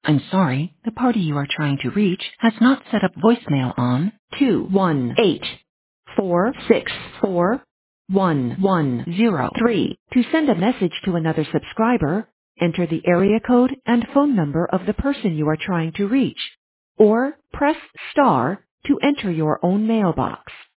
I'm sorry, the party you are trying to reach has not set up voicemail on 218-464-1103. To send a message to another subscriber, enter the area code and phone number of the person you are trying to reach, or press star to enter your own mailbox.